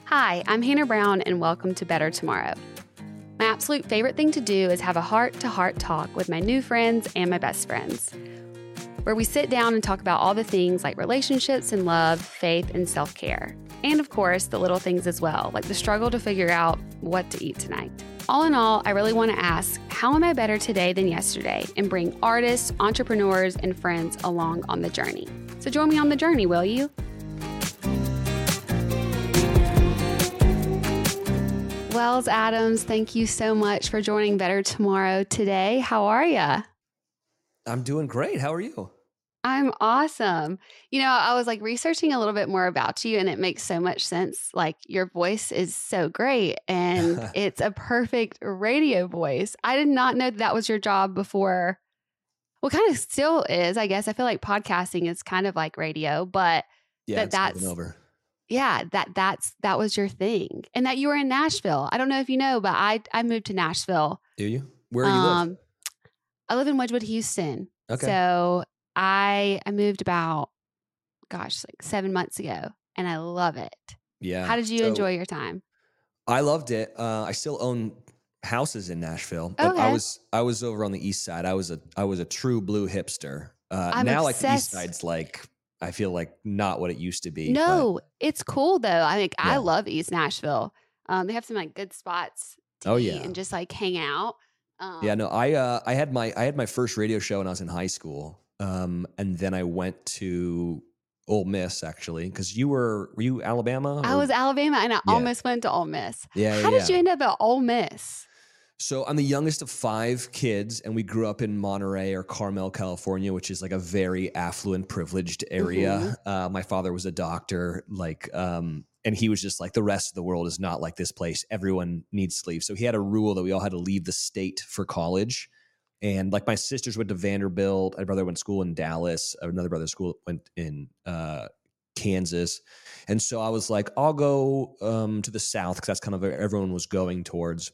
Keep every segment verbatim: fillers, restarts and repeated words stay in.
Hi, I'm Hannah Brown, and welcome to Better Tomorrow. My absolute favorite thing to do is have a heart-to-heart talk with my new friends and my best friends, where we sit down and talk about all the things like relationships and love, faith, and self-care. And of course, the little things as well, like the struggle to figure out what to eat tonight. All in all, I really want to ask, how am I better today than yesterday? And bring artists, entrepreneurs, and friends along on the journey. So join me on the journey, will you? Wells Adams, thank you so much for joining Better Tomorrow today. How are you? I'm doing great. How are you? I'm awesome. You know, I was like researching a little bit more about you, and it makes so much sense. Like, your voice is so great, and it's a perfect radio voice. I did not know that, that was your job before. Well, kind of still is, I guess. I feel like podcasting is kind of like radio, but yeah, that it's that's taken over. Yeah, that that's that was your thing, and that you were in Nashville. I don't know if you know, but I I moved to Nashville. Do you? Where do you Um, live? I live in Wedgwood, Houston. Okay. So I I moved about, gosh, like seven months ago, and I love it. Yeah. How did you So, enjoy your time? I loved it. Uh, I still own houses in Nashville, but I Okay. was I was over on the east side. I was a I was a true blue hipster. Uh, I'm now, like the east obsessed. side's like I feel like not what it used to be. No, it's cool though. I mean, I Yeah. love East Nashville. Um, they have some like good spots to Oh, eat yeah. and just like hang out. Um, Yeah, no, I uh, I had my I had my first radio show when I was in high school, um, and then I went to Ole Miss actually because you were were you Alabama? I or- was Alabama, and I Yeah. almost went to Ole Miss. Yeah, How yeah, did you yeah. end up at Ole Miss? So I'm the youngest of five kids, and we grew up in Monterey or Carmel, California, which is like a very affluent, privileged area. Uh, my father was a doctor, like, um, and he was just like, the rest of the world is not like this place. Everyone needs to leave. So he had a rule that we all had to leave the state for college. And like my sisters went to Vanderbilt. My brother went to school in Dallas. Another brother school went in uh, Kansas. And so I was like, I'll go um, to the South because that's kind of where everyone was going towards.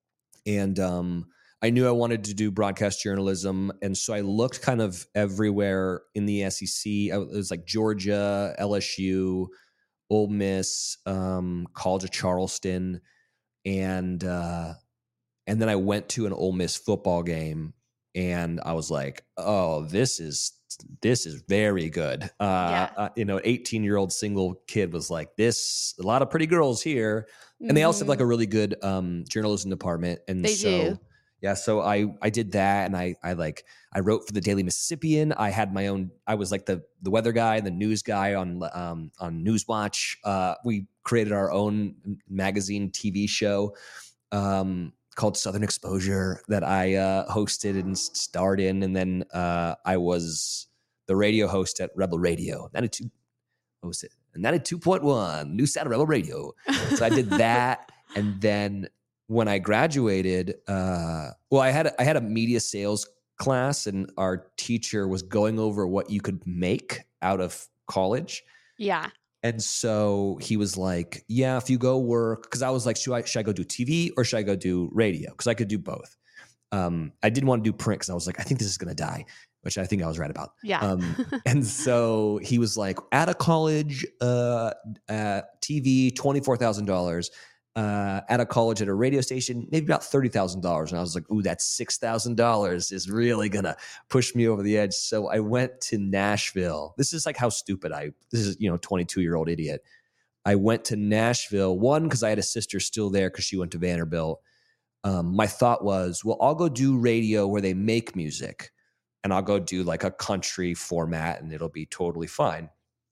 And um, I knew I wanted to do broadcast journalism. And so I looked kind of everywhere in the S E C. I, it was like Georgia, L S U, Ole Miss, um, College of Charleston. And uh, and then I went to an Ole Miss football game. And I was like, oh, this is this is very good. Uh, Yeah. uh, you know, eighteen-year-old single kid was like, this, a lot of pretty girls here. And they also have like a really good um, journalism department. And They so, do. yeah, so I I did that, and I I like I wrote for the Daily Mississippian. I had my own. I was like the the weather guy, the news guy on um, on Newswatch. Uh, we created our own magazine T V show um, called Southern Exposure that I uh, hosted and starred in, and then uh, I was the radio host at Rebel Radio. ninety-two What was it? ninety-two point one, new sound of Rebel Radio. So I did that. And then when I graduated, uh, well, I had, I had a media sales class, and our teacher was going over what you could make out of college. Yeah. And so he was like, yeah, if you go work, because I was like, should I, should I go do T V or should I go do radio? Because I could do both. Um, I didn't want to do print because I was like, I think this is going to die, which I think I was right about. Yeah. Um, and so he was like, at a college, uh, uh, T V, twenty-four thousand dollars. Uh, at a college at a radio station, maybe about thirty thousand dollars. And I was like, ooh, that six thousand dollars is really going to push me over the edge. So I went to Nashville. This is like how stupid I, this is, you know, twenty-two-year-old idiot. I went to Nashville, one, because I had a sister still there because she went to Vanderbilt. Um, my thought was, well, I'll go do radio where they make music, and I'll go do like a country format, and it'll be totally fine.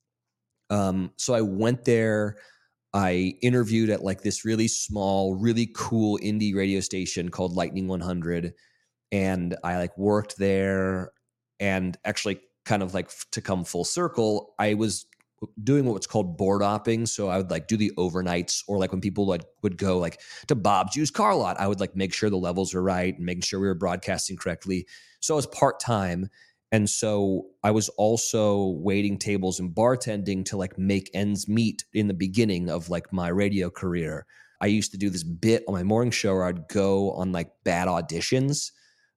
Um, so I went there. I interviewed at like this really small, really cool indie radio station called Lightning one hundred. And I like worked there, and actually kind of like to come full circle, I was doing what's called board hopping. So I would like do the overnights, or like when people like would go like to Bob's Used Car Lot, I would like make sure the levels were right and making sure we were broadcasting correctly. So I was part-time. And so I was also waiting tables and bartending to like make ends meet in the beginning of like my radio career. I used to do this bit on my morning show where I'd go on like bad auditions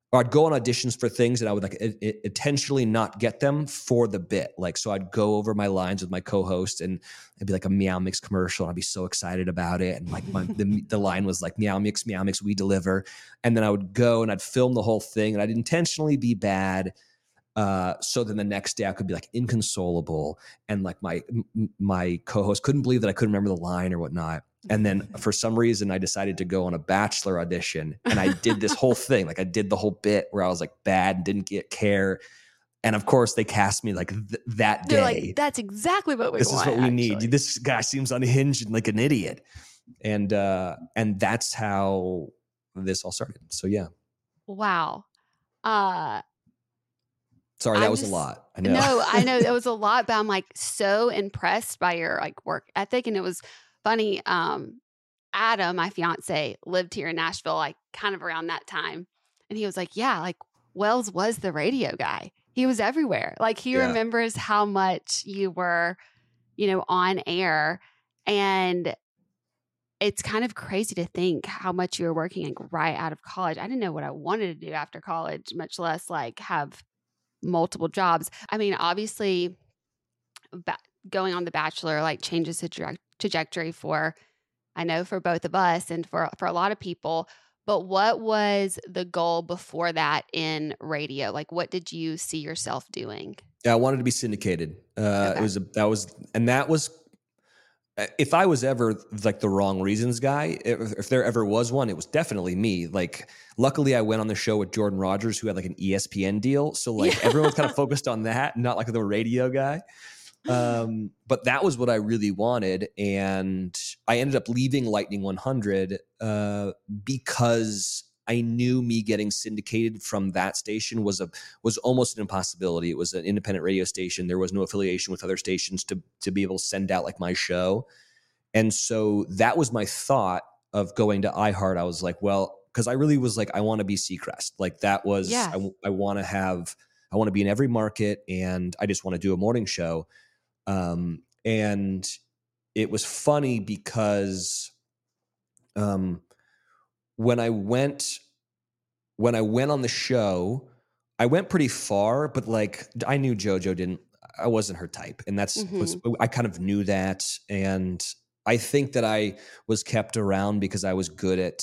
or I'd go on auditions for things and I would like it, it, intentionally not get them for the bit. Like, so I'd go over my lines with my co-host and it'd be like a Meow Mix commercial. And I'd be so excited about it. And like my, the, the line was like, Meow Mix, Meow Mix, we deliver. And then I would go and I'd film the whole thing and I'd intentionally be bad. Uh, so then the next day I could be like inconsolable. And like my, m- my co-host couldn't believe that I couldn't remember the line or whatnot. And then for some reason I decided to go on a Bachelor audition and I did this whole thing. Like I did the whole bit where I was like bad and didn't get care. And of course they cast me like th- that day. They're like, that's exactly what we this want. This is what we actually. need. This guy seems unhinged and like an idiot. And, uh, and that's how this all started. So yeah. Wow. Uh, Sorry, that I'm was just, a lot. I know. No, I know that was a lot, but I'm like so impressed by your like work ethic. And it was funny. Um, Adam, my fiance, lived here in Nashville, like kind of around that time. And he was like, yeah, like Wells was the radio guy. He was everywhere. Like he Yeah. remembers how much you were, you know, on air. And it's kind of crazy to think how much you were working like right out of college. I didn't know what I wanted to do after college, much less like have multiple jobs. I mean, obviously ba- going on The Bachelor like changes the tra- trajectory for, I know for both of us and for, for a lot of people, but what was the goal before that in radio? Like what did you see yourself doing? Yeah, I wanted to be syndicated. Uh, Okay. It was, a, that was, and that was, if I was ever like the wrong reasons guy, if, if there ever was one, it was definitely me. Like, luckily I went on the show with Jordan Rogers, who had like an E S P N deal. So like Yeah. everyone's kind of focused on that, not like the radio guy. Um, but that was what I really wanted. And I ended up leaving Lightning one hundred uh, because I knew me getting syndicated from that station was a was almost an impossibility. It was an independent radio station. There was no affiliation with other stations to to be able to send out like my show. And so that was my thought of going to iHeart. I was like, well, because I really was like, I want to be Seacrest. Like that was, Yeah. I, I want to have, I want to be in every market and I just want to do a morning show. Um, and it was funny because um, when I went, when I went on the show, I went pretty far, but like I knew JoJo didn't, I wasn't her type. And that's, Mhm. was, I kind of knew that. And I think that I was kept around because I was good at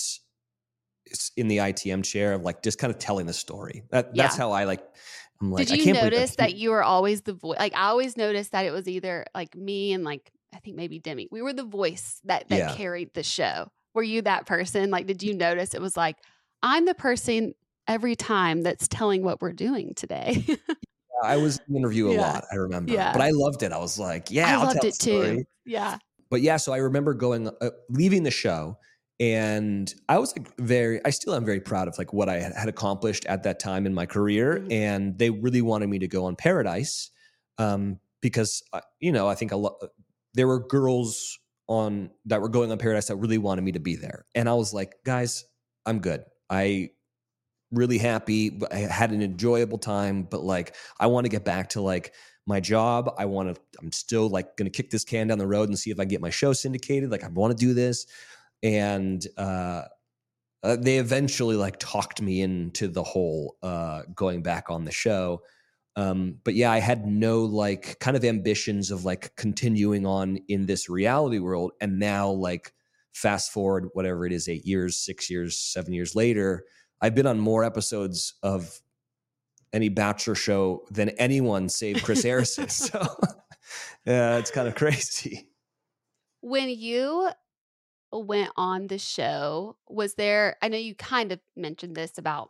in the I T M chair of like just kind of telling the story. That, that's Yeah. how I like, I'm like, Did I you can't believe notice I'm that you were always the voice? Like I always noticed that it was either like me and like, I think maybe Demi. We were the voice that, that Yeah. carried the show. Were you that person? Like, did you notice it was like, I'm the person every time that's telling what we're doing today? I was in the interview a Yeah. lot, I remember. Yeah. But I loved it. I was like, yeah, I I'll loved tell it the story. too. Yeah. But yeah, so I remember going, uh, leaving the show, and I was like very, I still am very proud of like what I had accomplished at that time in my career. Mhm. And they really wanted me to go on Paradise um, because, uh, you know, I think a lot, there were girls on that were going on Paradise that really wanted me to be there. And I was like, guys, I'm good. I really happy. I had an enjoyable time, but like, I want to get back to like my job. I want to, I'm still like going to kick this can down the road and see if I get my show syndicated. Like I want to do this. And, uh, uh, they eventually like talked me into the whole, uh, going back on the show. Um, but yeah, I had no like kind of ambitions of like continuing on in this reality world. And now like fast forward, whatever it is, eight years, six years, seven years later, I've been on more episodes of any Bachelor show than anyone save Chris Harrison. So yeah, it's kind of crazy. When you went on the show, was there, I know you kind of mentioned this about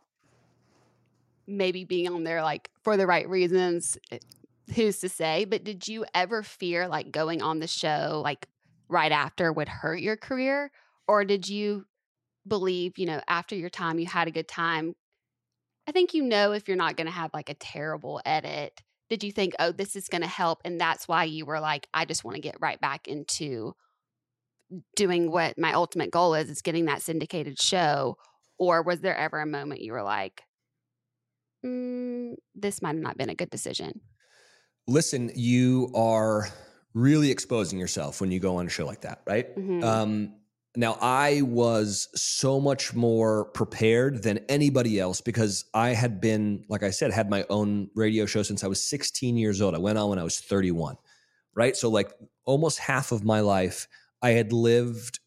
maybe being on there like for the right reasons, who's to say, but did you ever fear like going on the show like right after would hurt your career? Or did you believe, you know, after your time, you had a good time? I think, you know, if you're not going to have like a terrible edit, did you think, oh, this is going to help? And that's why you were like, I just want to get right back into doing what my ultimate goal is, is getting that syndicated show? Or was there ever a moment you were like, mm, this might have not been a good decision? Listen, you are really exposing yourself when you go on a show like that, right? Mhm. Um, Now, I was so much more prepared than anybody else because I had been, like I said, had my own radio show since I was sixteen years old. I went on when I was thirty-one, right? So like almost half of my life, I had lived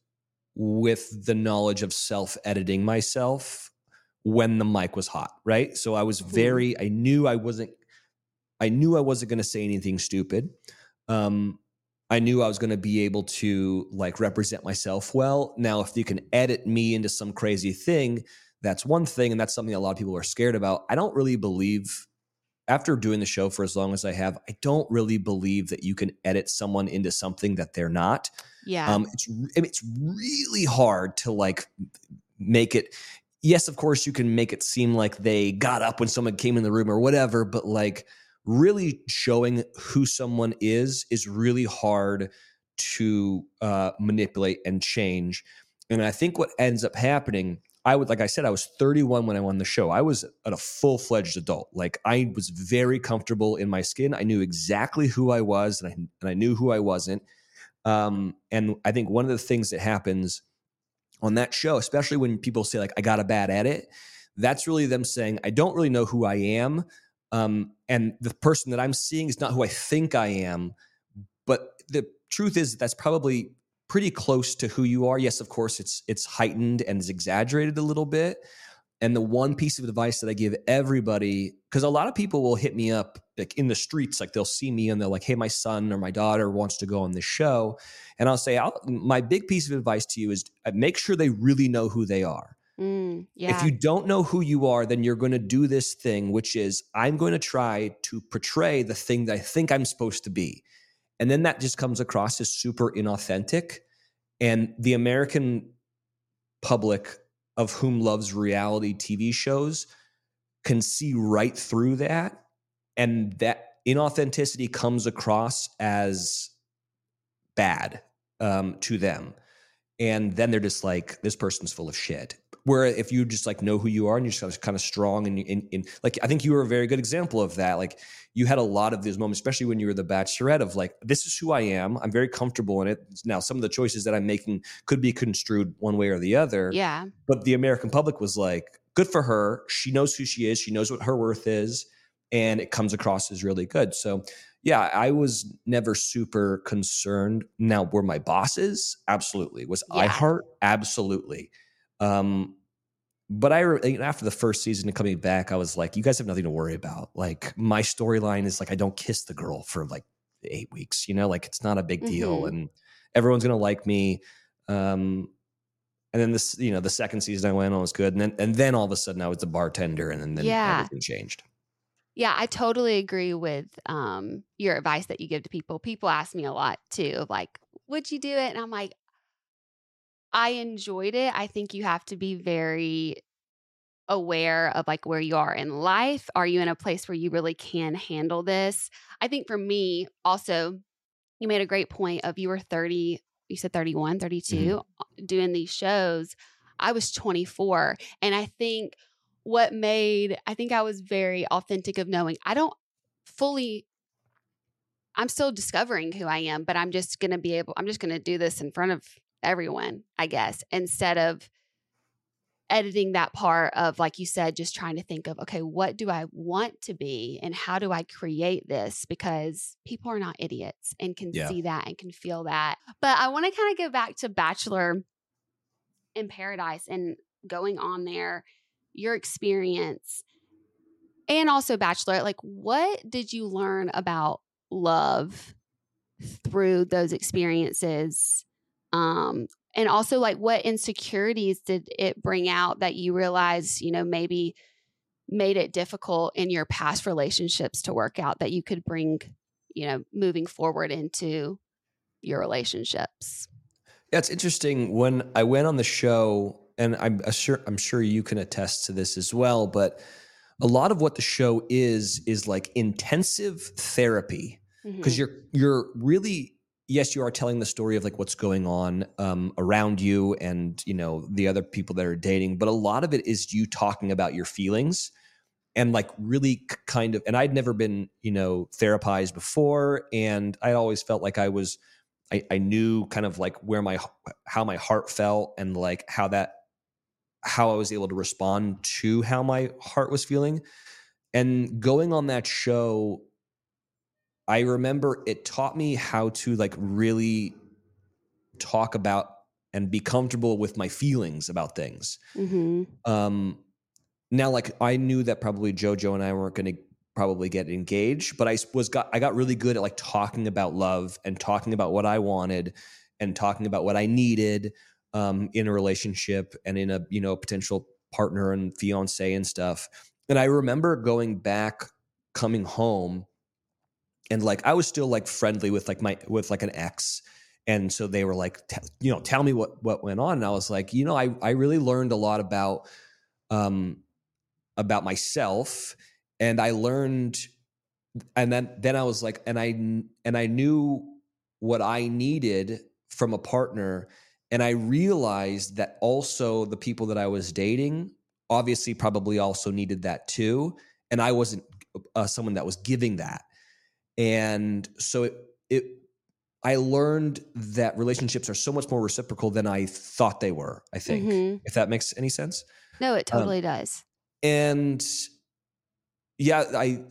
with the knowledge of self-editing myself when the mic was hot, right? So I was very, I knew I wasn't, I knew I wasn't going to say anything stupid. Um, I knew I was going to be able to like represent myself well. Now, if you can edit me into some crazy thing, that's one thing. And that's something a lot of people are scared about. I don't really believe, after doing the show for as long as I have, I don't really believe that you can edit someone into something that they're not. Yeah. Um, it's, it's really hard to like make it. Yes, of course you can make it seem like they got up when someone came in the room or whatever, but like, really showing who someone is is really hard to uh, manipulate and change. And I think what ends up happening, I would, like I said, I was thirty-one when I won the show. I was a full-fledged adult. Like I was very comfortable in my skin. I knew exactly who I was, and I, and I knew who I wasn't. Um, and I think one of the things that happens on that show, especially when people say like, I got a bad edit, that's really them saying, I don't really know who I am. Um, and the person that I'm seeing is not who I think I am. But the truth is that's probably pretty close to who you are. Yes, of course, it's it's heightened and is exaggerated a little bit. And the one piece of advice that I give everybody, because a lot of people will hit me up like in the streets, like they'll see me and they're like, hey, my son or my daughter wants to go on this show. And I'll say, I'll, my big piece of advice to you is make sure they really know who they are. Mm, yeah. If you don't know who you are, then you're going to do this thing, which is I'm going to try to portray the thing that I think I'm supposed to be. And then that just comes across as super inauthentic. And the American public, of whom loves reality T V shows, can see right through that. And that inauthenticity comes across as bad um, to them. And then they're just like, this person's full of shit. Where if you just like know who you are and you're just kind of strong and in, in like, I think you were a very good example of that. Like you had a lot of those moments, especially when you were the Bachelorette of like, this is who I am. I'm very comfortable in it. Now, some of the choices that I'm making could be construed one way or the other. Yeah. But the American public was like, good for her. She knows who she is. She knows what her worth is. And it comes across as really good. So yeah, I was never super concerned. Now, were my bosses? Absolutely. Was Yeah. iHeart? Absolutely. Um, but I, after the first season and coming back, I was like, you guys have nothing to worry about. Like my storyline is like, I don't kiss the girl for like eight weeks, you know, like it's not a big deal Mm-hmm. and everyone's going to like me. Um, and then this, you know, the second season I went on was good. And then, and then all of a sudden I was the bartender and then, then Yeah. everything changed. Yeah, I totally agree with um, your advice that you give to people. People ask me a lot too, like, would you do it? And I'm like, I enjoyed it. I think you have to be very aware of like where you are in life. Are you in a place where you really can handle this? I think for me also, you made a great point of you were thirty, you said thirty-one, thirty-two, mm-hmm. doing these shows. I was twenty-four. And I think what made, I think I was very authentic of knowing I don't fully, I'm still discovering who I am, but I'm just going to be able, I'm just going to do this in front of everyone, I guess, instead of editing that part of, like you said, just trying to think of, okay, what do I want to be and how do I create this? Because people are not idiots and can Yeah. see that and can feel that. But I want to kind of go back to Bachelor in Paradise and going on there, your experience, and also Bachelor. Like, what did you learn about love through those experiences? Um, and also, like, what insecurities did it bring out that you realized, you know, maybe made it difficult in your past relationships to work out that you could bring, you know, moving forward into your relationships? Yeah, it's interesting. When I went on the show, and I'm sure I'm sure you can attest to this as well, but a lot of what the show is is like intensive therapy, because mm-hmm. you're you're really, yes, you are telling the story of like what's going on um, around you and, you know, the other people that are dating, but a lot of it is you talking about your feelings and like really kind of, and I'd never been, you know, therapized before, and I always felt like I was I, I knew kind of like where my, how my heart felt and like how that, how I was able to respond to how my heart was feeling. And going on that show, I remember it taught me how to like really talk about and be comfortable with my feelings about things. Mm-hmm. Um, now, like I knew that probably JoJo and I weren't going to probably get engaged, but I was got I got really good at like talking about love and talking about what I wanted and talking about what I needed um, in a relationship and in a you know potential partner and fiance and stuff. And I remember going back, coming home, and like I was still like friendly with like my with like an ex. And so they were like, t- you know, tell me what what went on. And I was like, you know, I I really learned a lot about um about myself, and I learned, and then then I was like, and I and I knew what I needed from a partner, and I realized that also the people that I was dating obviously probably also needed that too, and I wasn't uh, someone that was giving that, and so it it. I learned that relationships are so much more reciprocal than I thought they were, I think, Mm-hmm. if that makes any sense. No, it Um, totally does. and yeah, I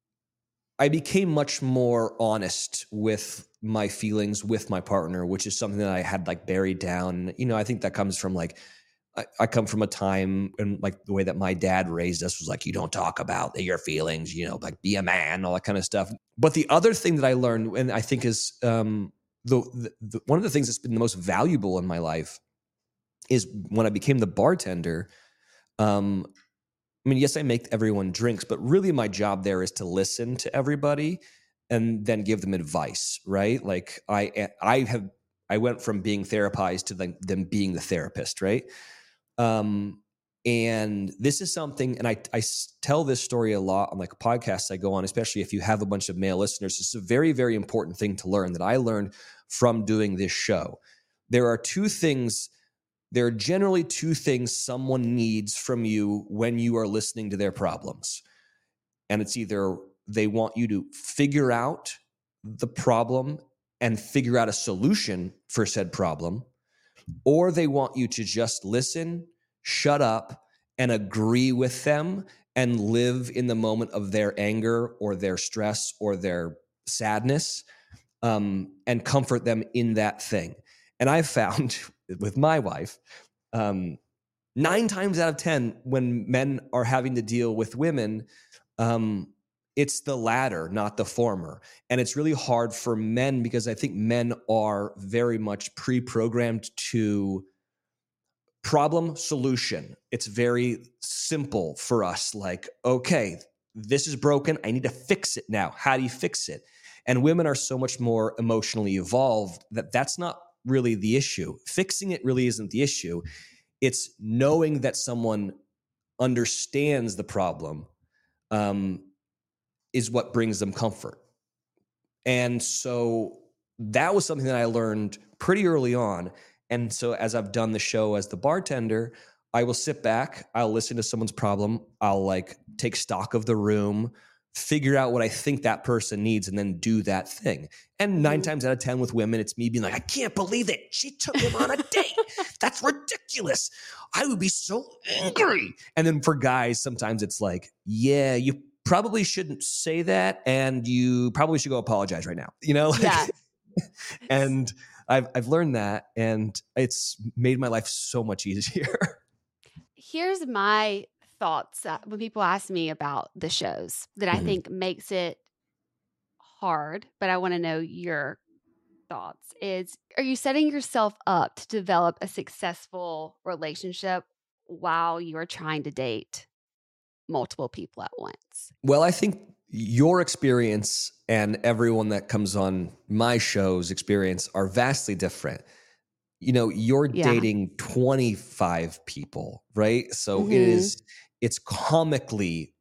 I became much more honest with my feelings with my partner, which is something that I had like buried down. You know, I think that comes from like I, I come from a time and like the way that my dad raised us was like, you don't talk about your feelings, you know, like be a man, all that kind of stuff. But the other thing that I learned, and I think is um, the, the, the one of the things that's been the most valuable in my life is when I became the bartender. Um, I mean, yes, I make everyone drinks, but really my job there is to listen to everybody and then give them advice, right? Like I, I have, I went from being therapized to like them being the therapist, right? Um, and this is something, and I, I tell this story a lot on like podcasts I go on, especially if you have a bunch of male listeners. It's a very, very important thing to learn that I learned from doing this show. There are two things There are generally two things someone needs from you when you are listening to their problems. And it's either they want you to figure out the problem and figure out a solution for said problem, or they want you to just listen, shut up, and agree with them and live in the moment of their anger or their stress or their sadness, um, and comfort them in that thing. And I've found with my wife, um, nine times out of ten, when men are having to deal with women, um, it's the latter, not the former. And it's really hard for men because I think men are very much pre-programmed to problem solution. It's very simple for us. Like, okay, this is broken. I need to fix it now. How do you fix it? And women are so much more emotionally evolved that that's not really the issue. Fixing it really isn't the issue. It's knowing that someone understands the problem um, is what brings them comfort. And so that was something that I learned pretty early on. And so as I've done the show as the bartender, I will sit back, I'll listen to someone's problem, I'll like take stock of the room, figure out what I think that person needs, and then do that thing. And nine mm-hmm. times out of ten with women, it's me being like, I can't believe it. She took him on a date. That's ridiculous. I would be so angry. And then for guys, sometimes it's like, yeah, you probably shouldn't say that, and you probably should go apologize right now. You know? Like, yeah. And I've I've learned that, and it's made my life so much easier. Here's my thoughts uh, when people ask me about the shows that I mm-hmm. think makes it hard, but I want to know your thoughts. Is are you setting yourself up to develop a successful relationship while you are trying to date multiple people at once? Well, I think your experience and everyone that comes on my show's experience are vastly different. You know, you're yeah. dating twenty-five people, right? So mm-hmm. it is, it's comically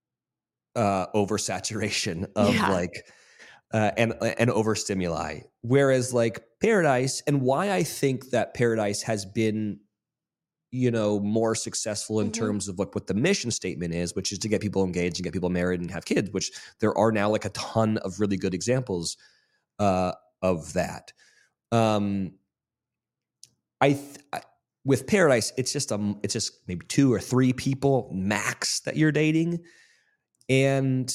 uh, oversaturation of yeah. like, uh, and, and overstimuli. Whereas like Paradise, and why I think that Paradise has been, you know, more successful in mm-hmm. terms of like what the mission statement is, which is to get people engaged and get people married and have kids, which there are now like a ton of really good examples uh, of that. Um, I, th- I with Paradise, it's just um, it's just maybe two or three people max that you're dating, and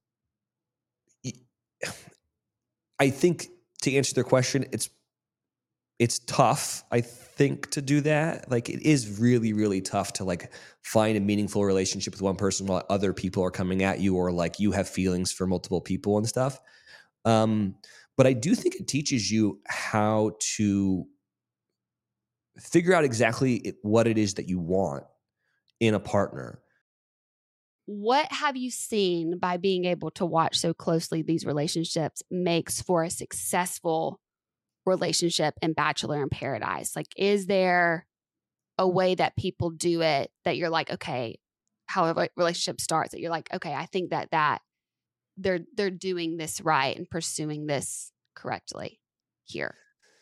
I think to answer their question, it's it's tough, I think, to do that. Like, it is really, really tough to like find a meaningful relationship with one person while other people are coming at you, or like you have feelings for multiple people and stuff. Um, but I do think it teaches you how to figure out exactly it- what it is that you want in a partner. What have you seen by being able to watch so closely these relationships makes for a successful relationship in Bachelor in Paradise? Like, is there a way that people do it that you're like, okay, how a relationship starts, that you're like, okay, I think that that they're they're doing this right and pursuing this correctly here?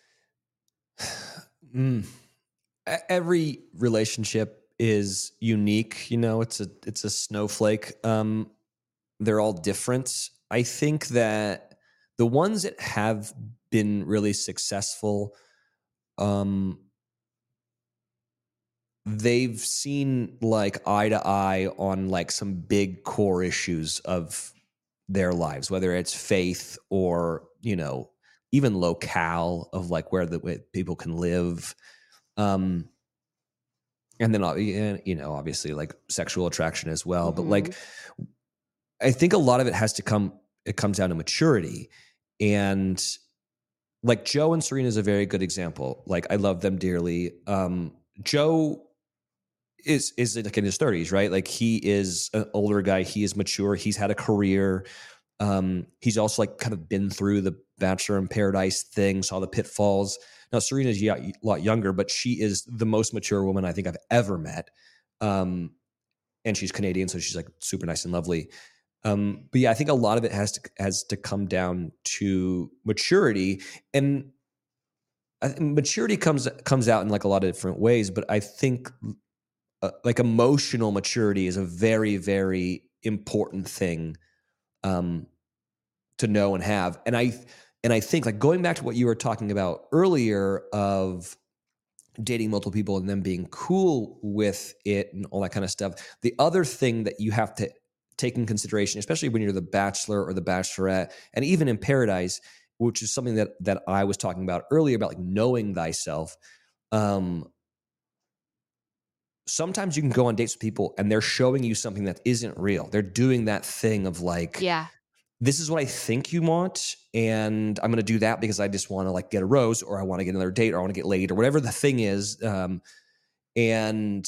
Mm. E- Every relationship is unique. You know, it's a it's a snowflake. Um, they're all different. I think that the ones that have been really successful, um, they've seen like eye to eye on like some big core issues of their lives, whether it's faith or, you know, even locale of like where the where people can live. Um, and then, uh, you know, obviously like sexual attraction as well. But Mm-hmm. like, I think a lot of it has to come, it comes down to maturity. And like Joe and Serena is a very good example. Like, I love them dearly. Um, Joe is is like in his thirties, right? Like, he is an older guy. He is mature. He's had a career. Um, he's also like kind of been through the Bachelor in Paradise thing, saw the pitfalls. Now, Serena's a lot younger, but she is the most mature woman I think I've ever met. Um, and she's Canadian, so she's like super nice and lovely. Um, but yeah, I think a lot of it has to has to come down to maturity, and I think maturity comes comes out in like a lot of different ways. But I think uh, like emotional maturity is a very, very important thing um, to know and have. And I and I think, like, going back to what you were talking about earlier of dating multiple people and them being cool with it and all that kind of stuff. The other thing that you have to take in consideration, especially when you're the Bachelor or the Bachelorette, and even in Paradise, which is something that that I was talking about earlier about like knowing thyself. Um, sometimes you can go on dates with people and they're showing you something that isn't real. They're doing that thing of like, Yeah. this is what I think you want, and I'm going to do that because I just want to like get a rose, or I want to get another date, or I want to get laid, or whatever the thing is. Um, and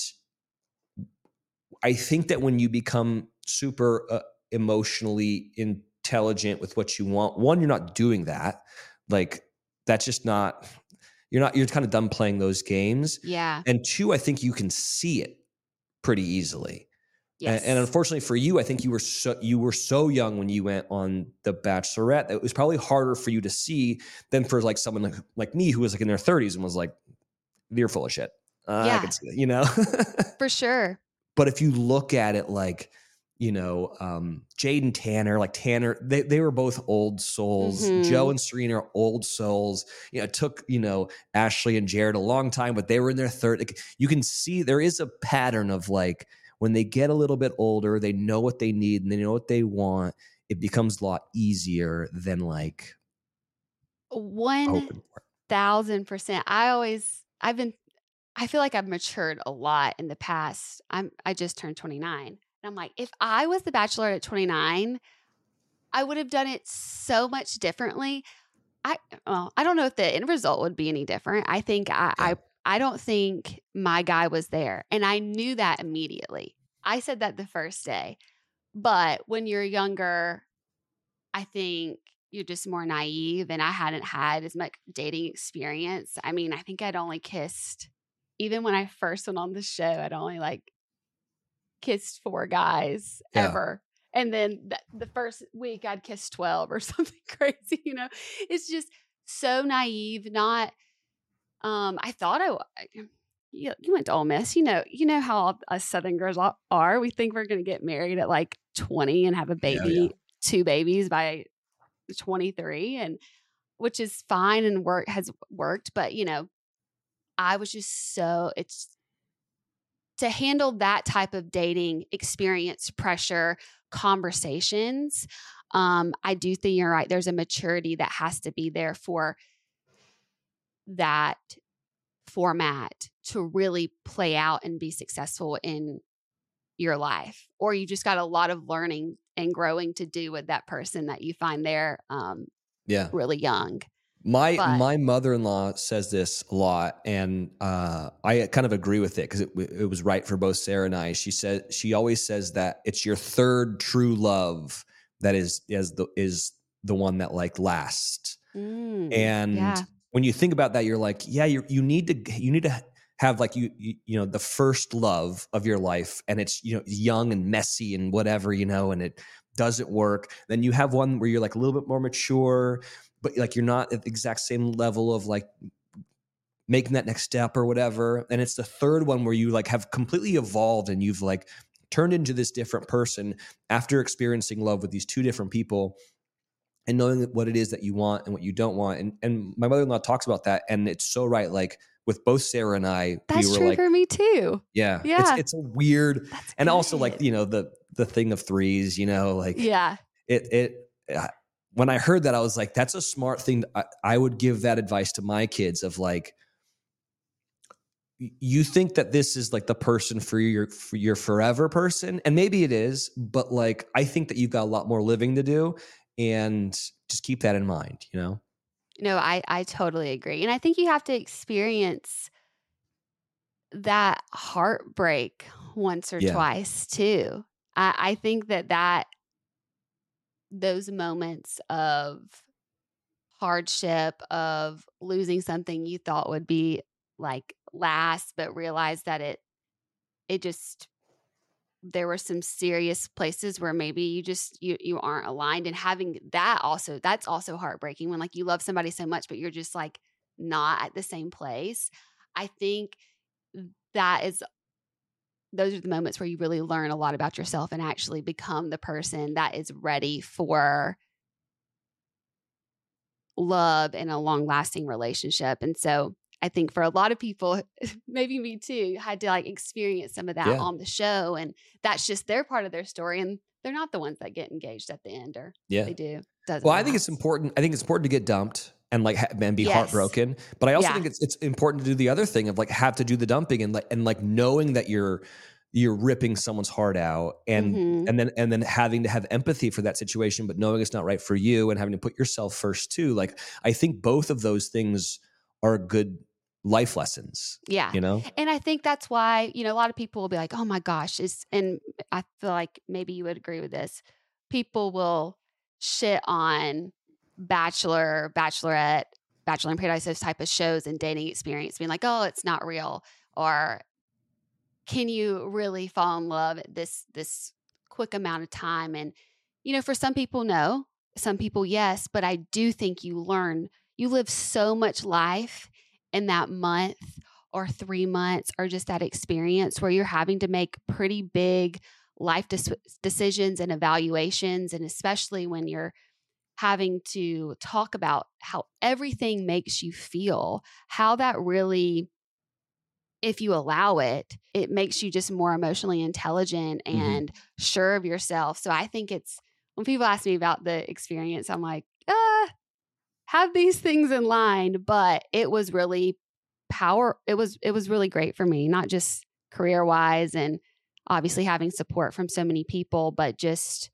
I think that when you become super uh, emotionally intelligent with what you want, one, you're not doing that. Like, that's just not, you're not, you're kind of done playing those games. Yeah. And two, I think you can see it pretty easily. Yes. And, and unfortunately for you, I think you were so you were so young when you went on The Bachelorette that it was probably harder for you to see than for like someone like, like me who was like in their thirties and was like, "You're full of shit." Uh, Yeah. I can see it, you know. For sure. But if you look at it like, you know, um, Jade and Tanner, like Tanner, they, they were both old souls. Mhm. Joe and Serena are old souls. You know, it took, you know, Ashley and Jared a long time, but they were in their third. Like, you can see there is a pattern of like, when they get a little bit older, they know what they need and they know what they want. It becomes a lot easier than like One hoping for it. thousand percent. I always, I've been, I feel like I've matured a lot in the past. I'm, I just turned twenty-nine. And I'm like, if I was the Bachelor at twenty-nine, I would have done it so much differently. I, well, I don't know if the end result would be any different. I think I, Yeah. I, I don't think my guy was there. And I knew that immediately. I said that the first day. But when you're younger, I think you're just more naive, and I hadn't had as much dating experience. I mean, I think I'd only kissed, even when I first went on the show, I'd only like kissed four guys Yeah. ever. And then th- the first week I'd kissed twelve or something crazy, you know. It's just so naive. Not, um, I thought I, I you, you went to Ole Miss, you know, you know how us Southern girls are. We think we're going to get married at like twenty and have a baby, Yeah, yeah. two babies by twenty-three. And which is fine and work has worked. But, you know, I was just so, it's to handle that type of dating experience, pressure, conversations. Um, I do think you're right. There's a maturity that has to be there for that format to really play out and be successful in your life. Or you just got a lot of learning and growing to do with that person that you find there um, Yeah. really young. My But- my mother-in-law says this a lot, and uh, I kind of agree with it because it, it was right for both Sarah and I. She said she always says that it's your third true love that is is the is the one that like lasts. Mm, and yeah. when you think about that, you're like, yeah, you you need to you need to have like you, you you know the first love of your life, and it's you know young and messy and whatever, you know, and it doesn't work. Then you have one where you're like a little bit more mature, but like you're not at the exact same level of like making that next step or whatever. And it's the third one where you like have completely evolved and you've like turned into this different person after experiencing love with these two different people and knowing what it is that you want and what you don't want. And and my mother-in-law talks about that, and it's so right. Like with both Sarah and I, That's we were true like, for me too. yeah, Yeah. it's it's a weird, That's and also like good. you know the the thing of threes, you know, like Yeah. it it. Uh, when I heard that, I was like, that's a smart thing. I, I would give that advice to my kids of like, you think that this is like the person for your for your forever person, and maybe it is, but like I think that you've got a lot more living to do, and just keep that in mind, you know. No, I I totally agree. And I think you have to experience that heartbreak once or Yeah. twice too. I, I think that that those moments of hardship, of losing something you thought would be like last, but realize that it it just there were some serious places where maybe you just you you aren't aligned, and having that also that's also heartbreaking when like you love somebody so much but you're just like not at the same place. I think that is those are the moments where you really learn a lot about yourself and actually become the person that is ready for love and a long-lasting relationship. And so I think for a lot of people, maybe me too, had to like experience some of that Yeah. on the show, and that's just their part of their story, and they're not the ones that get engaged at the end, or Yeah. they do. Doesn't Well, I think it's last. important. I think it's important to get dumped and like ha- and be Yes. heartbroken. But I also Yeah. think it's it's important to do the other thing of like have to do the dumping and like and like knowing that you're you're ripping someone's heart out, and Mhm. and then and then having to have empathy for that situation, but knowing it's not right for you and having to put yourself first too. Like I think both of those things are good life lessons. Yeah. You know? And I think that's why, you know, a lot of people will be like, oh my gosh, it's, and I feel like maybe you would agree with this. People will shit on Bachelor, Bachelorette, Bachelor in Paradise, those type of shows and dating experience, being like, oh, it's not real. Or can you really fall in love at this, this quick amount of time? And, you know, for some people, no. Some people, yes. But I do think you learn, you live so much life in that month or three months or just that experience where you're having to make pretty big life dis- decisions and evaluations. And especially when you're having to talk about how everything makes you feel, how that really, if you allow it, it makes you just more emotionally intelligent and mm-hmm. sure of yourself. So I think it's, when people ask me about the experience, I'm like, ah, have these things in line, but it was really power. It was, it was really great for me, not just career wise and obviously having support from so many people, but just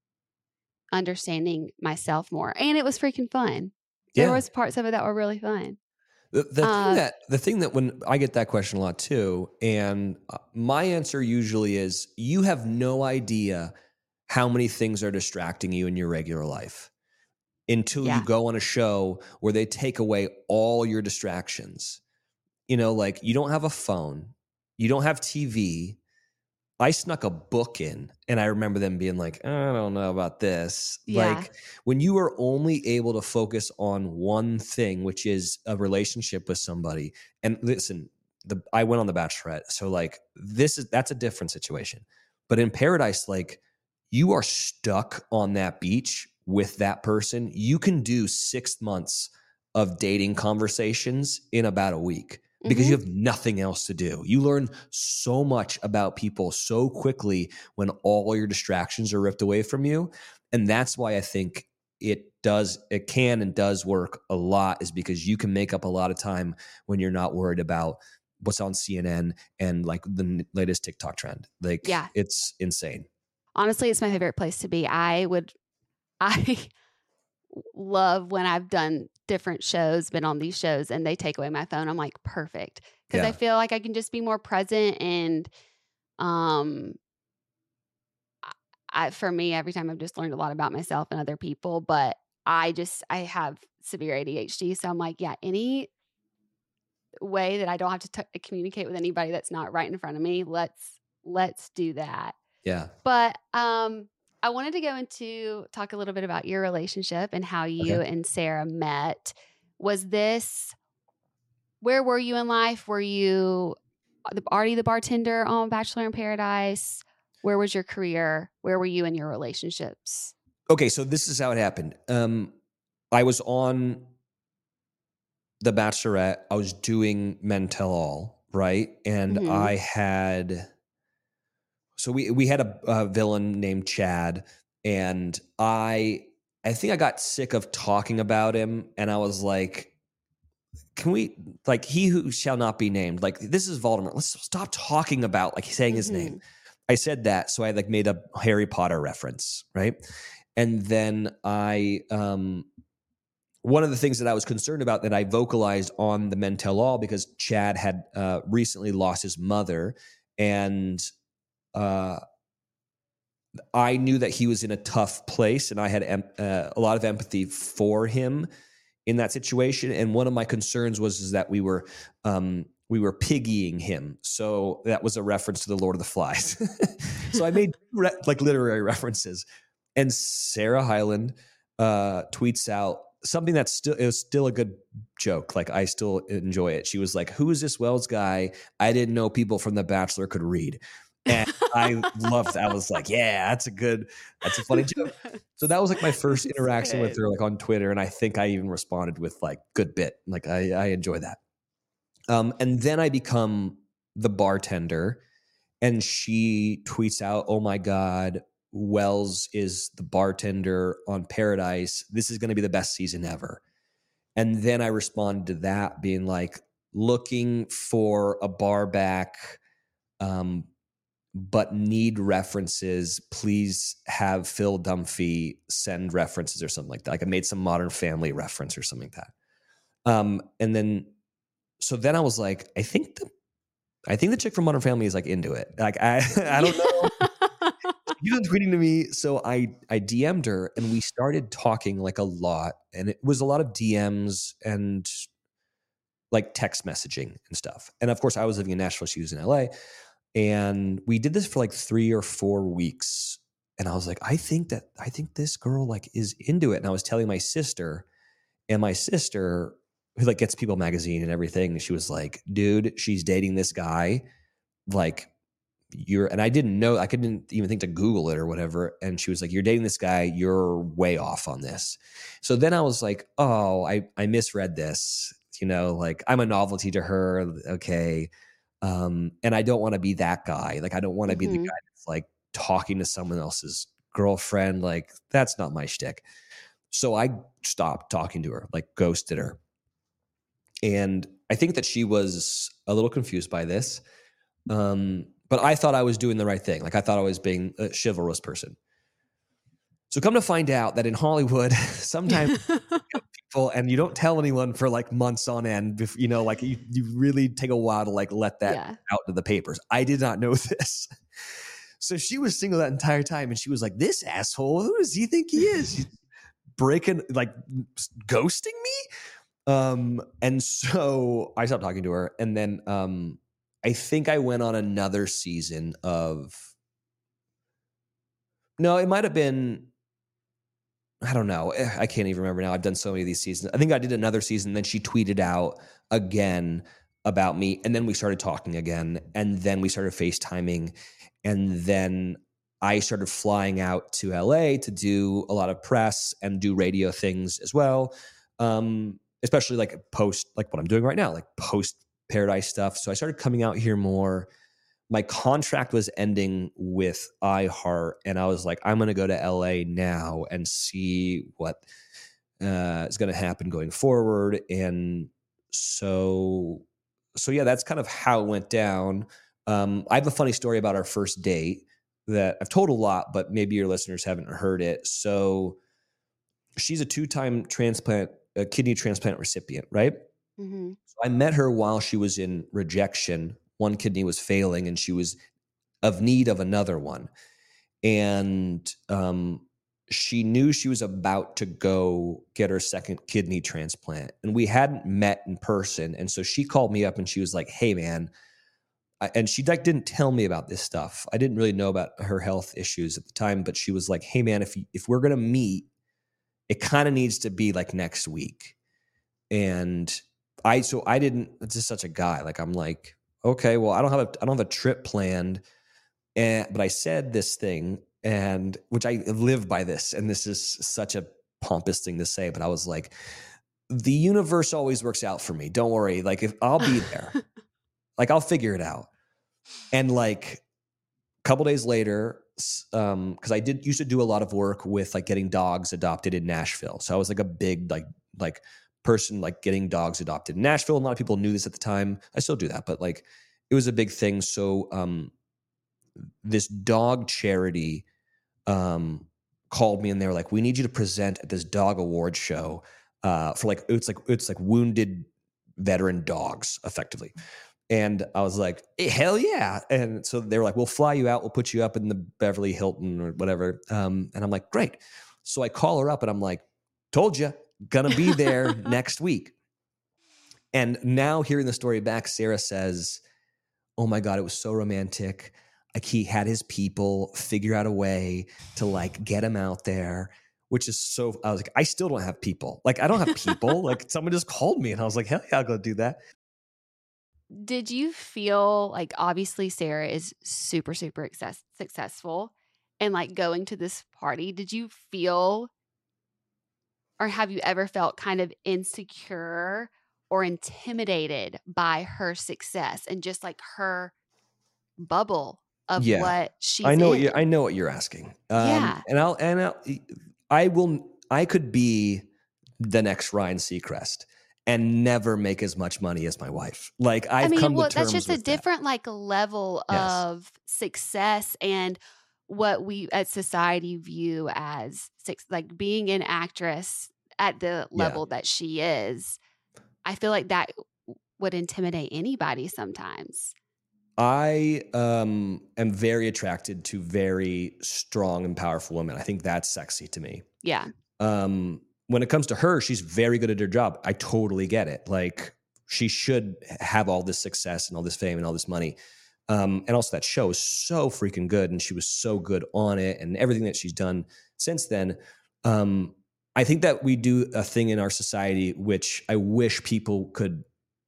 understanding myself more. And it was freaking fun. Yeah. There was parts of it that were really fun. The, the uh, thing that the thing that when I get that question a lot too, and my answer usually is you have no idea how many things are distracting you in your regular life until yeah. you go on a show where they take away all your distractions. You know, like you don't have a phone, you don't have T V. I snuck a book in and I remember them being like, I don't know about this. Yeah. Like when you are only able to focus on one thing, which is a relationship with somebody. And listen, the I went on The Bachelorette. So like this is, that's a different situation. But in Paradise, like you are stuck on that beach with that person, you can do six months of dating conversations in about a week because Mhm. you have nothing else to do. You learn so much about people so quickly when all your distractions are ripped away from you. And that's why I think it does, it can and does work a lot, is because you can make up a lot of time when you're not worried about what's on C N N and like the n- latest TikTok trend. Like, Yeah. it's insane. Honestly, it's my favorite place to be. I would, I love when I've done different shows, been on these shows, and they take away my phone. I'm like, perfect. Because Yeah. I feel like I can just be more present. And um, I, for me, every time I've just learned a lot about myself and other people. But I just, I have severe A D H D. So I'm like, yeah, any way that I don't have to t- communicate with anybody that's not right in front of me, let's let's do that. Yeah. But um, I wanted to go into talk a little bit about your relationship and how you Okay. and Sarah met. Was this, where were you in life? Were you the, already the bartender on Bachelor in Paradise? Where was your career? Where were you in your relationships? Okay, so this is how it happened. Um, I was on The Bachelorette. I was doing Men Tell All, right? And Mm-hmm. I had, so we we had a, a villain named Chad, and I I think I got sick of talking about him, and I was like, can we, like, he who shall not be named, like, this is Voldemort. Let's stop talking about like saying his Mm-hmm. name. I said that, so I like made a Harry Potter reference, right? And then I um one of the things that I was concerned about that I vocalized on the Men Tell All, because Chad had uh, recently lost his mother, and uh, I knew that he was in a tough place, and I had em- uh, a lot of empathy for him in that situation. And one of my concerns was is that we were um, we were piggying him, so that was a reference to the Lord of the Flies. So I made re- like literary references, and Sarah Hyland uh, tweets out something that's still it was still a good joke. Like, I still enjoy it. She was like, "Who is this Wells guy? I didn't know people from The Bachelor could read." And I loved that. I was like, yeah, that's a good, that's a funny joke. So that was like my first interaction with her, like on Twitter. And I think I even responded with like, good bit. Like, I, I enjoy that. Um, and then I become the bartender, and she tweets out, "Oh my God, Wells is the bartender on Paradise. This is going to be the best season ever." And then I responded to that being like, looking for a bar back, um, but need references. Please have Phil Dunphy send references or something like that. Like, I made some Modern Family reference or something like that. Um, and then, so then I was like, I think the, I think the chick from Modern Family is like into it. Like, I, I don't know. She's been tweeting to me. So I, I D M'd her, and we started talking like a lot, and it was a lot of D Ms and like text messaging and stuff. And of course I was living in Nashville. She was in L A. And we did this for like three or four weeks. And I was like, I think that, I think this girl like is into it. And I was telling my sister, and my sister, who like gets People Magazine and everything, she was like, dude, she's dating this guy. Like, you're, and I didn't know, I couldn't even think to Google it or whatever. And she was like, you're dating this guy. You're way off on this. So then I was like, oh, I, I misread this, you know, like, I'm a novelty to her. Okay. Um, and I don't want to be that guy. Like, I don't want to be the Mhm. guy that's like talking to someone else's girlfriend. Like, that's not my shtick. So I stopped talking to her, like ghosted her. And I think that she was a little confused by this. Um, but I thought I was doing the right thing. Like, I thought I was being a chivalrous person. So come to find out that in Hollywood, sometimes people, and you don't tell anyone for like months on end, bef- you know, like you, you really take a while to like let that Yeah. out to the papers. I did not know this. So she was single that entire time, and she was like, this asshole, who does he think he is? He's breaking, like ghosting me. Um, and so I stopped talking to her. And then um, I think I went on another season of, no, it might have been, I don't know. Eh, I can't even remember now. I've done so many of these seasons. I think I did another season. Then she tweeted out again about me. And then we started talking again. And then we started FaceTiming. And then I started flying out to L A to do a lot of press and do radio things as well. Um, especially like post, like what I'm doing right now, like post Paradise stuff. So I started coming out here more. My contract was ending with iHeart, and I was like, I'm going to go to L A now and see what uh, is going to happen going forward. And so, so yeah, that's kind of how it went down. Um, I have a funny story about our first date that I've told a lot, but maybe your listeners haven't heard it. So she's a two-time transplant, a kidney transplant recipient, right? Mm-hmm. So I met her while she was in rejection. One kidney was failing and she was of need of another one. And um, she knew she was about to go get her second kidney transplant. And we hadn't met in person. And so she called me up and she was like, hey, man. I, and she like didn't tell me about this stuff. I didn't really know about her health issues at the time, but she was like, hey, man, if, if we're going to meet, it kind of needs to be like next week. And I, so I didn't, it's just such a guy. Like, I'm like, okay, well, I don't have a, I don't have a trip planned. And, but I said this thing, and which I live by this, and this is such a pompous thing to say, but I was like, the universe always works out for me. Don't worry. Like, if I'll be there, like, I'll figure it out. And like a couple days later, um, cause I did used to do a lot of work with like getting dogs adopted in Nashville. So I was like a big, like, like person, like getting dogs adopted in Nashville. A lot of people knew this at the time. I still do that, but like, it was a big thing. So, um, this dog charity um, called me and they were like, we need you to present at this dog award show uh, for like, it's like, it's like wounded veteran dogs effectively. And I was like, hey, hell yeah. And so they were like, we'll fly you out. We'll put you up in the Beverly Hilton or whatever. Um, and I'm like, great. So I call her up and I'm like, told you, gonna be there next week. And now hearing the story back, Sarah says, oh my God, it was so romantic. Like he had his people figure out a way to like get him out there, which is so, I was like, I still don't have people. Like I don't have people. Like someone just called me and I was like, hell yeah, I'll go do that. Did you feel like, obviously Sarah is super, super success- successful and like going to this party, did you feel, or have you ever felt kind of insecure or intimidated by her success and just like her bubble of Yeah, what she's I know in? what you're, I know what you're asking. Um, Yeah. and I'll, and I'll, I will, I could be the next Ryan Seacrest and never make as much money as my wife. Like I've I mean, come well, to terms that's just a with different like level Yes. of success and what we as society view as six, like being an actress at the level that she is. I feel like that would intimidate anybody sometimes. I um, am very attracted to very strong and powerful women. I think that's sexy to me. Yeah. Um, when it comes to her, she's very good at her job. I totally get it. Like she should have all this success and all this fame and all this money. Um, and also that show is so freaking good. And she was so good on it and everything that she's done since then. Um, I think that we do a thing in our society, which I wish people could,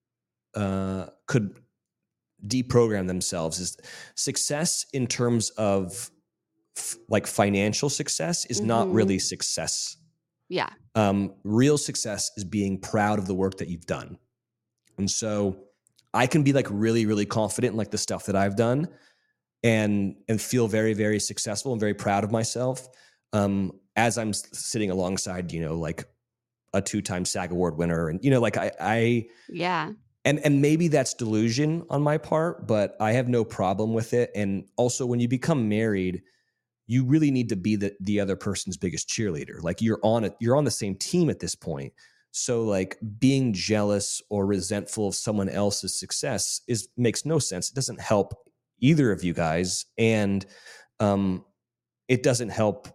uh, could deprogram themselves, is success in terms of f- like financial success is Mhm. not really success. Yeah. Um, real success is being proud of the work that you've done. And so I can be like really, really confident in like the stuff that I've done and, and feel very, very successful and very proud of myself. Um, as I'm s- sitting alongside, you know, like a two-time SAG Award winner. And, you know, like I, I, Yeah. and, and maybe that's delusion on my part, but I have no problem with it. And also when you become married, you really need to be the, the other person's biggest cheerleader. Like you're on it, you're on the same team at this point. So like being jealous or resentful of someone else's success is makes no sense. It doesn't help either of you guys. And um, it doesn't help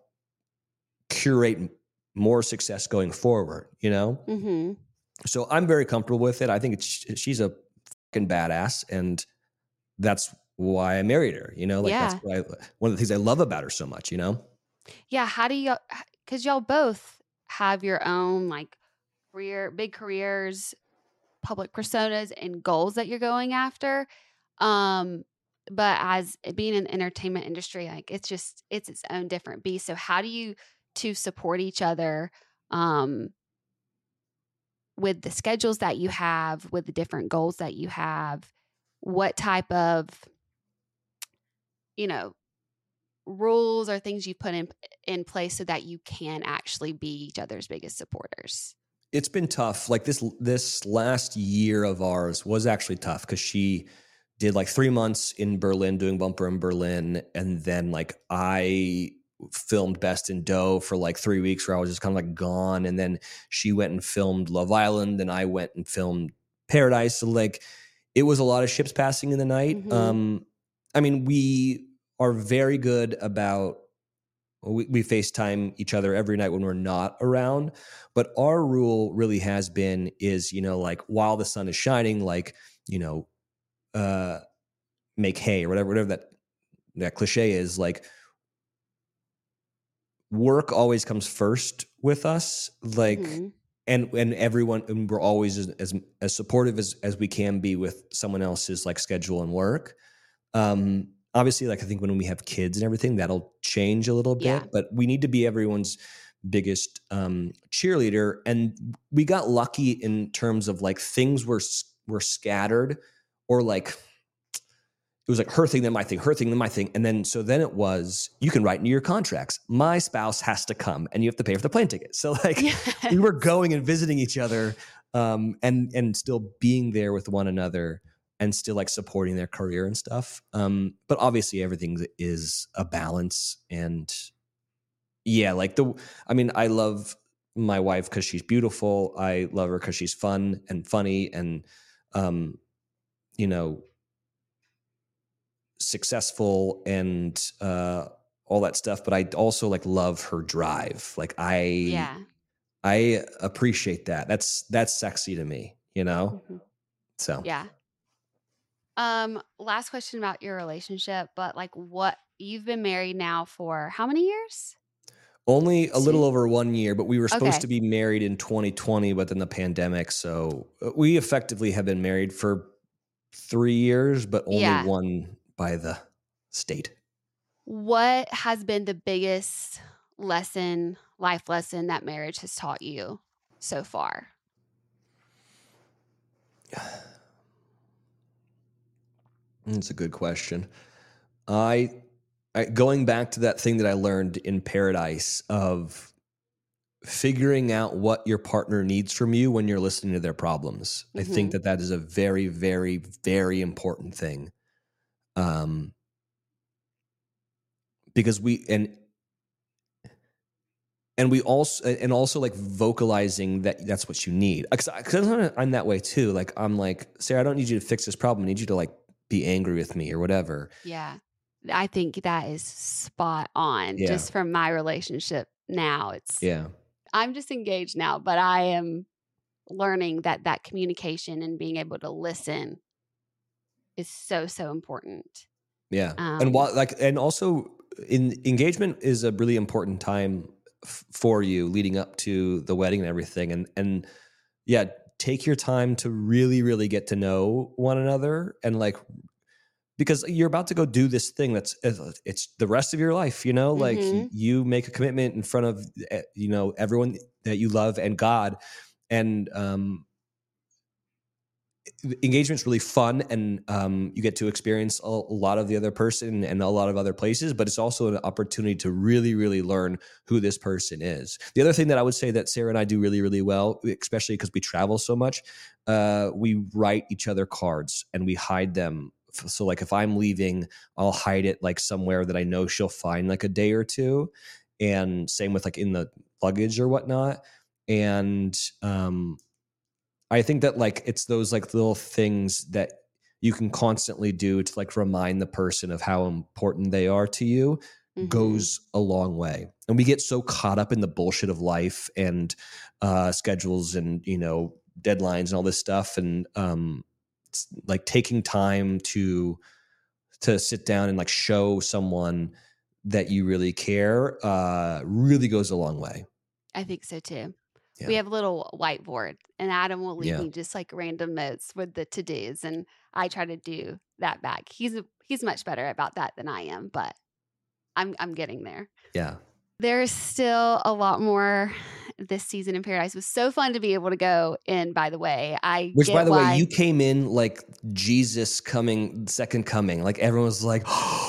curate more success going forward, you know? Mm-hmm. So I'm very comfortable with it. I think it's, she's a fucking badass. And that's why I married her, you know, like Yeah. that's why I, one of the things I love about her so much, you know? Yeah. How do you, because y'all both have your own like career, big careers, public personas and goals that you're going after. Um, but as being in the entertainment industry, like it's just, it's its own different beast. So how do you two support each other um, with the schedules that you have, with the different goals that you have? What type of, you know, rules or things you put in in place so that you can actually be each other's biggest supporters? It's been tough. Like this this last year of ours was actually tough because she did like three months in Berlin doing Bumper in Berlin, and then like I filmed Best in Dough for like three weeks where I was just kind of like gone, and then she went and filmed Love Island, and I went and filmed Paradise. So like it was a lot of ships passing in the night. Mm-hmm. Um, I mean, we are very good about we, we FaceTime each other every night when we're not around. But our rule really has been is, you know, like while the sun is shining, like, you know, uh, make hay or whatever, whatever that, that cliche is, like work always comes first with us. Like, Mm-hmm. and, and everyone, and we're always as, as, as supportive as, as we can be with someone else's like schedule and work. Um, Obviously, like I think when we have kids and everything, that'll change a little bit, Yeah. but we need to be everyone's biggest um, cheerleader. And we got lucky in terms of like things were were scattered, or like it was like her thing, then my thing, her thing, then my thing, and then so then it was you can write into your contracts, my spouse has to come, and you have to pay for the plane ticket. So like Yes. we were going and visiting each other, um, and and still being there with one another, and still like supporting their career and stuff. Um, but obviously everything is a balance. And yeah, like the, I mean, I love my wife because she's beautiful. I love her because she's fun and funny and, um, you know, successful and uh, all that stuff. But I also like love her drive. Like I, Yeah. I appreciate that. That's, that's sexy to me, you know? Mm-hmm. So Yeah. Um, last question about your relationship, but like what you've been married now for how many years? only a little Two? over one year, but we were supposed Okay. to be married in twenty twenty, but then the pandemic. So uh, we effectively have been married for three years, but only Yeah. one by the state. What has been the biggest lesson, life lesson that marriage has taught you so far? That's a good question. I, I going back to that thing that I learned in Paradise of figuring out what your partner needs from you when you're listening to their problems. I think Mm-hmm. that that is a very, very, very important thing. Um, because we and and we also and also like vocalizing that that's what you need. Because I'm that way too. Like I'm like, Sarah, I don't need you to fix this problem. I need you to like be angry with me or whatever. Yeah. I think that is spot on. Yeah. Just from my relationship now. It's Yeah. I'm just engaged now, but I am learning that that communication and being able to listen is so, so important. Yeah. Um, and while like and also in engagement is a really important time f- for you leading up to the wedding and everything. And and yeah, take your time to really, really get to know one another, and like because you're about to go do this thing that's it's the rest of your life, you know, like Mhm. you make a commitment in front of eh, you know everyone that you love and God, and um engagement's really fun, and um you get to experience a, a lot of the other person and a lot of other places, but it's also an opportunity to really, really learn who this person is. The other thing that I would say that Sarah and I do really, really well, especially because we travel so much, uh we write each other cards and we hide them. So like if I'm leaving, I'll hide it like somewhere that I know she'll find like a day or two, and same with like in the luggage or whatnot. And um I think that like it's those like little things that you can constantly do to like remind the person of how important they are to you Mhm. goes a long way. And we get so caught up in the bullshit of life and uh, schedules and, you know, deadlines and all this stuff. And um, it's like taking time to to sit down and like show someone that you really care uh, really goes a long way. I think so too. Yeah. We have a little whiteboard, and Adam will leave Yeah. me just like random notes with the to dos. And I try to do that back. He's he's much better about that than I am, but I'm I'm getting there. Yeah. There's still a lot more this season in Paradise. It was so fun to be able to go in, by the way. I Which, get by the why, way, you came in like Jesus coming, second coming. Like everyone was like, it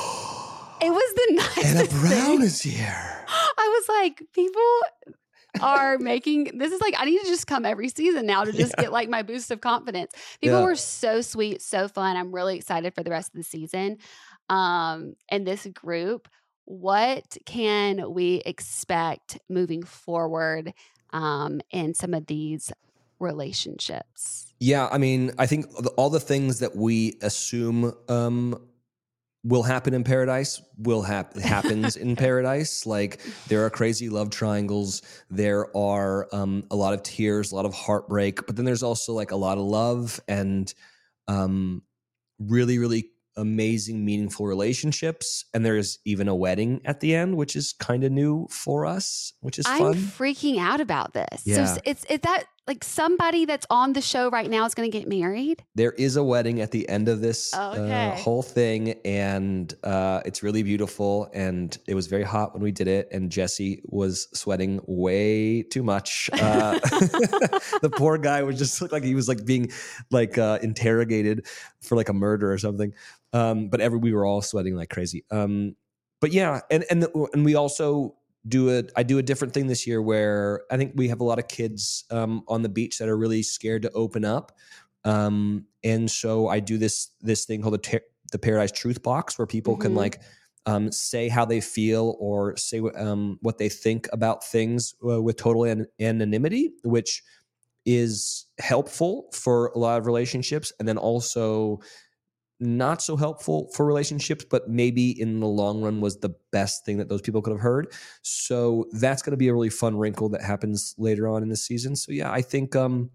was the nicest Hannah Brown thing. is here. I was like, people are making, this is like, I need to just come every season now to just Yeah. get like my boost of confidence. People Yeah. were so sweet, so fun. I'm really excited for the rest of the season. Um, and this group, what can we expect moving forward um, in some of these relationships? Yeah, I mean, I think the- all the things that we assume um, will happen in Paradise will hap- happens in Paradise. Like there are crazy love triangles, there are um, a lot of tears, a lot of heartbreak, but then there's also like a lot of love and um, really, really amazing, meaningful relationships. And there's even a wedding at the end, which is kind of new for us, which is I'm fun. freaking out about this. Yeah. So it's it's that like somebody that's on the show right now is going to get married. There is a wedding at the end of this Okay. uh, whole thing, and uh, it's really beautiful. And it was very hot when we did it, and Jesse was sweating way too much. Uh, the poor guy was just looked like he was like being like uh, interrogated for like a murder or something. Um, but every we were all sweating like crazy. Um, but yeah, and and the, and we also. do a I do a different thing this year where I think we have a lot of kids um, on the beach that are really scared to open up, um, and so I do this this thing called the ter- the Paradise Truth Box where people can Mhm. like um, say how they feel or say um, what they think about things uh, with total an- anonymity, which is helpful for a lot of relationships, and then also not so helpful for relationships, but maybe in the long run was the best thing that those people could have heard. So that's going to be a really fun wrinkle that happens later on in the season. So yeah, I think um,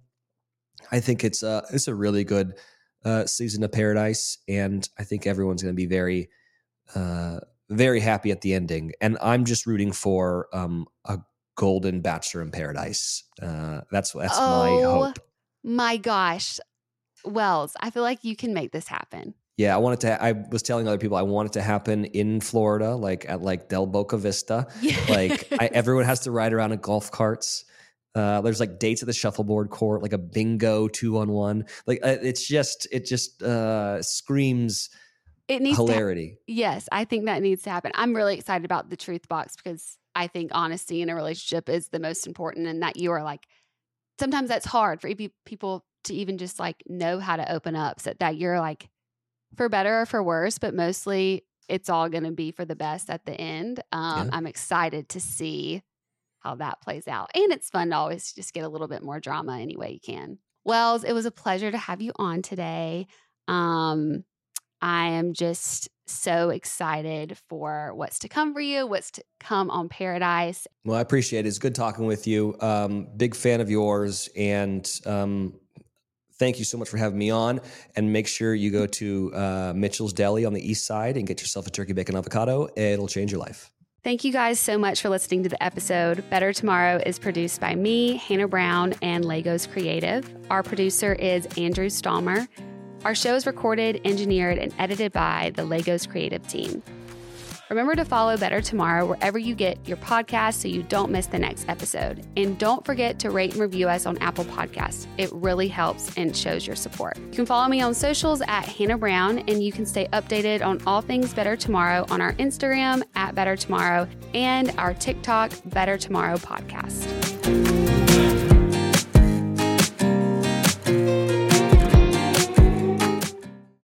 I think it's a it's a really good uh, season of Paradise, and I think everyone's going to be very uh, very happy at the ending. And I'm just rooting for um, a golden bachelor in Paradise. Uh, that's that's my Oh hope. my gosh. Wells, I feel like you can make this happen. Yeah, I wanted to. I was telling other people I want it to happen in Florida, like at like Del Boca Vista. Like I, everyone has to ride around in golf carts. Uh, there's like dates at the shuffleboard court, like a bingo two on one. Like uh, it's just it just uh, screams It needs hilarity. To ha- yes, I think that needs to happen. I'm really excited about the Truth Box because I think honesty in a relationship is the most important, and that you are like sometimes that's hard for people to even just like know how to open up, so that you're like for better or for worse, but mostly it's all going to be for the best at the end. Um, Yeah. I'm excited to see how that plays out. And it's fun to always just get a little bit more drama any way you can. Wells, it was a pleasure to have you on today. Um, I am just so excited for what's to come for you, what's to come on Paradise. Well, I appreciate it. It's good talking with you. Um, big fan of yours, and um, thank you so much for having me on. And make sure you go to uh, Mitchell's Deli on the east side and get yourself a turkey bacon avocado. It'll change your life. Thank you guys so much for listening to the episode. Better Tomorrow is produced by me, Hannah Brown, and Legos Creative. Our producer is Andrew Stalmer. Our show is recorded, engineered, and edited by the Legos Creative team. Remember to follow Better Tomorrow wherever you get your podcast so you don't miss the next episode. And don't forget to rate and review us on Apple Podcasts. It really helps and shows your support. You can follow me on socials at Hannah Brown, and you can stay updated on all things Better Tomorrow on our Instagram at Better Tomorrow and our TikTok Better Tomorrow podcast.